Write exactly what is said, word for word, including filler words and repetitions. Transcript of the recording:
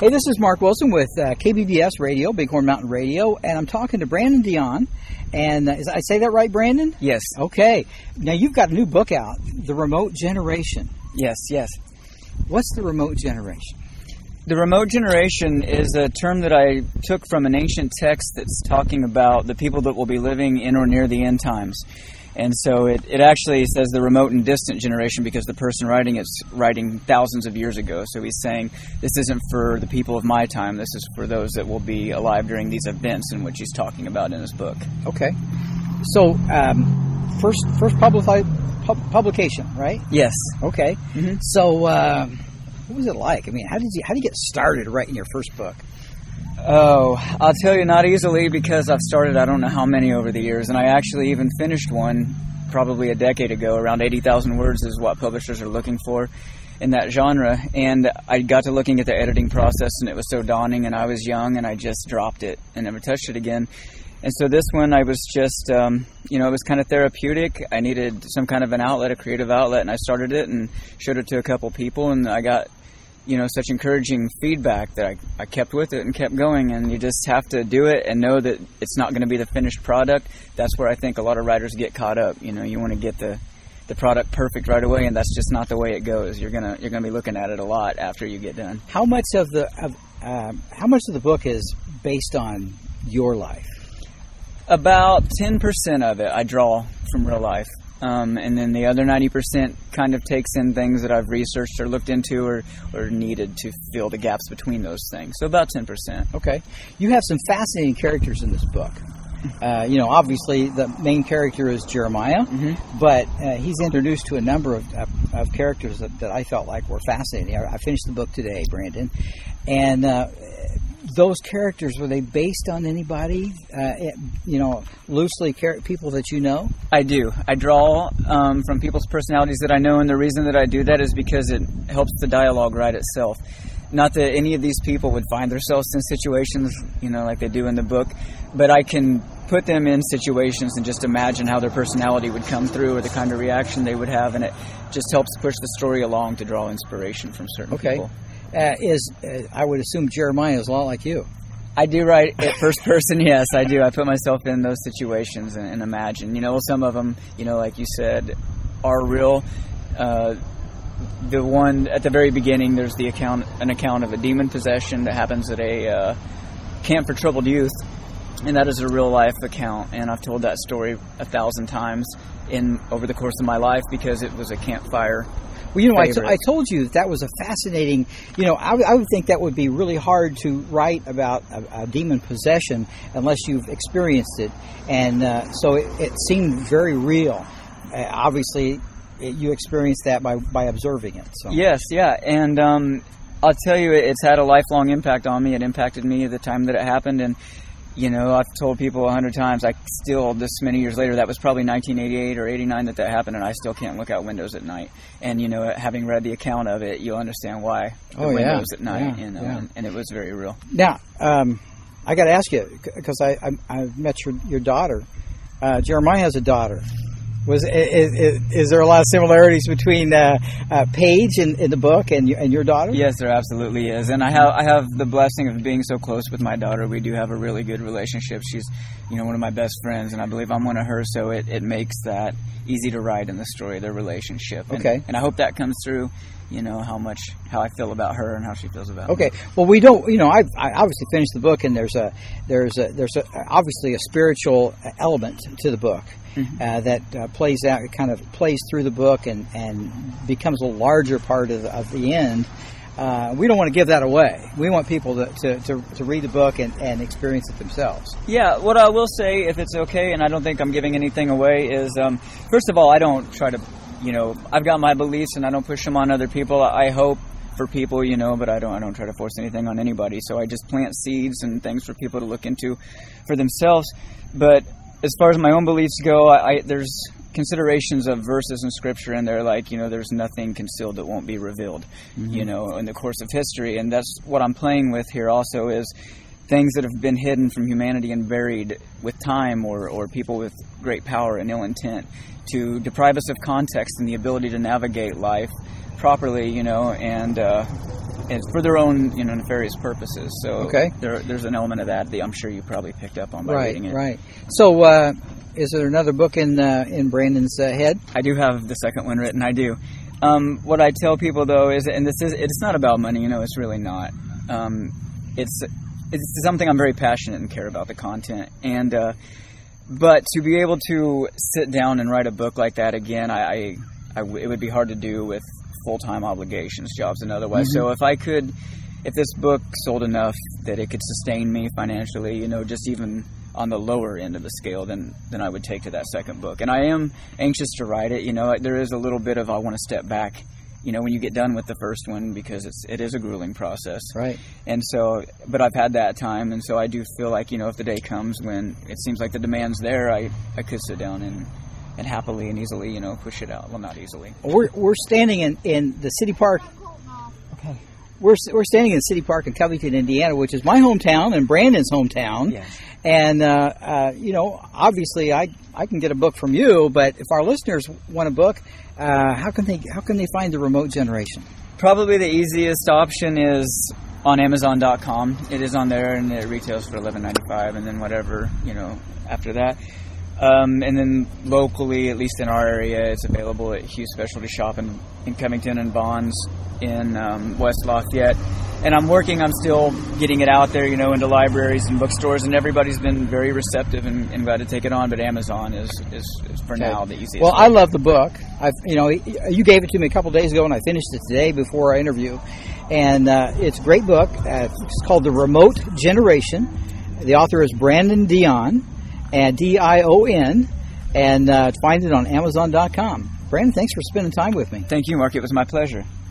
Hey, this is Mark Wilson with uh, K B B S Radio, Bighorn Mountain Radio, and I'm talking to Brandon Dion. And uh, is I say that right, Brandon? Yes. Okay. Now, you've got a new book out, The Remote Generation. Yes, yes. What's the remote generation? The remote generation is a term that I took from an ancient text that's talking about the people that will be living in or near the end times. And so it, it actually says the remote and distant generation because the person writing it's writing thousands of years ago. So he's saying this isn't for the people of my time. This is for those that will be alive during these events in which he's talking about in his book. Okay. So, um, first first publici- pub- publication, right? Yes. Okay. Mm-hmm. So, uh, what was it like? I mean, how did you how did you get started writing your first book? Oh, I'll tell you, not easily, because I've started I don't know how many over the years, and I actually even finished one probably a decade ago. Around eighty thousand words is what publishers are looking for in that genre, and I got to looking at the editing process, and it was so daunting, and I was young, and I just dropped it and never touched it again. And so this one, I was just, um, you know, it was kind of therapeutic. I needed some kind of an outlet, a creative outlet, and I started it and showed it to a couple people, and I got, you know, such encouraging feedback that I, I kept with it and kept going. And you just have to do it and know that it's not going to be the finished product. That's where I think a lot of writers get caught up. You know, you want to get the, the product perfect right away, and that's just not the way it goes. You're gonna you're gonna be looking at it a lot after you get done. How much of the of, um, how much of the book is based on your life? About ten percent of it I draw from real life. Um, and then the other ninety percent kind of takes in things that I've researched or looked into or, or needed to fill the gaps between those things. So about ten percent. Okay. You have some fascinating characters in this book. Uh, you know, obviously the main character is Jeremiah, Mm-hmm. but uh, he's introduced to a number of, of, of characters that, that I felt like were fascinating. I, I finished the book today, Brandon, and uh, those characters, were they based on anybody, uh, you know, loosely char- people that you know? I do. I draw um, from people's personalities that I know, and the reason that I do that is because it helps the dialogue write itself. Not that any of these people would find themselves in situations, you know, like they do in the book, but I can put them in situations and just imagine how their personality would come through or the kind of reaction they would have, and it just helps push the story along to draw inspiration from certain Okay. people. Uh, is uh, I would assume Jeremiah is a lot like you. I do write it first person, yes, I do. I put myself in those situations and, and imagine. You know, some of them, you know, like you said, are real. Uh, the one at the very beginning, there's the account, an account of a demon possession that happens at a uh, camp for troubled youth, and that is a real life account. And I've told that story a thousand times in over the course of my life because it was a campfire. Well, you know, I, t- favorite. I told you that was a fascinating, you know, I, w- I would think that would be really hard to write about a, a demon possession unless you've experienced it. And uh, so it, it seemed very real. Uh, obviously, it, you experienced that by, by observing it. So. Yes, yeah. And um, I'll tell you, it's had a lifelong impact on me. It impacted me at the time that it happened. And you know, I've told people a hundred times, I still, this many years later, that was probably nineteen eighty-eight or eighty-nine that that happened, and I still can't look out windows at night. And, you know, having read the account of it, you'll understand why the Oh, yeah. windows at night, Yeah, you know, yeah. and, and it was very real. Now, um, I got to ask you, because I, I, I met your, your daughter. Uh, Jeremiah has a daughter. Was is, is, is there a lot of similarities between uh, uh, Paige in, in the book and your, and your daughter? Yes, there absolutely is. And I have I have the blessing of being so close with my daughter. We do have a really good relationship. She's, you know, one of my best friends, and I believe I'm one of hers, so it, it makes that easy to write in the story, their relationship. And, Okay. And I hope that comes through, you know, how much, how I feel about her and how she feels about me. Okay. Well, we don't. You know, I I obviously finished the book, and there's a there's a there's a, obviously a spiritual element to the book. Mm-hmm. Uh, that uh, plays out, kind of plays through the book and, and becomes a larger part of the, of the end. Uh, we don't want to give that away. We want people to, to, to, to read the book and, and experience it themselves. Yeah, what I will say, if it's okay, and I don't think I'm giving anything away, is um, first of all, I don't try to, you know, I've got my beliefs and I don't push them on other people. I hope for people, you know, but I don't I don't try to force anything on anybody. So I just plant seeds and things for people to look into for themselves. But as far as my own beliefs go, I, I, there's considerations of verses in Scripture, and they're like, you know, there's nothing concealed that won't be revealed, mm-hmm. you know, in the course of history. And that's what I'm playing with here also is things that have been hidden from humanity and buried with time or, or people with great power and ill intent to deprive us of context and the ability to navigate life properly, you know, and uh, it's for their own, you know, nefarious purposes. So okay. there, there's an element of that that I'm sure you probably picked up on by right, reading it. Right, right. So, uh, is there another book in uh, in Brandon's uh, head? I do have the second one written. I do. Um, what I tell people though is, and this is, it's not about money. You know, it's really not. Um, it's it's something I'm very passionate and care about the content, and uh, but to be able to sit down and write a book like that again, I, I, I it would be hard to do with full-time obligations, jobs, and otherwise. Mm-hmm. So if I could, if this book sold enough that it could sustain me financially, you know, just even on the lower end of the scale, then then I would take to that second book. And I am anxious to write it. You know, there is a little bit of I want to step back, you know, when you get done with the first one, because it's it is a grueling process. Right. And so, but I've had that time, and so I do feel like, you know, if the day comes when it seems like the demand's there, I, I could sit down and and happily and easily, you know, push it out. Well, not easily. We're we're standing in, in the city park. Okay. We're we're standing in the city park in Covington, Indiana, which is my hometown and Brandon's hometown. Yes. And uh, uh, you know, obviously, I I can get a book from you, but if our listeners want a book, uh, how can they how can they find The Remote Generation? Probably the easiest option is on Amazon dot com. It is on there, and it retails for eleven ninety-five, and then whatever, you know, after that. Um, and then locally, at least in our area, it's available at Hughes Specialty Shop in, in Covington and Bonds in um, West Lafayette. And I'm working, I'm still getting it out there, you know, into libraries and bookstores, and everybody's been very receptive and, and glad to take it on. But Amazon is, is, is for okay. now the easiest. Well, way. I love the book. I've, you know, you gave it to me a couple days ago, and I finished it today before our interview. And uh, it's a great book. Uh, it's called The Remote Generation. The author is Brandon Dion. And D I O N, and uh, find it on Amazon dot com. Brandon, thanks for spending time with me. Thank you, Mark. It was my pleasure.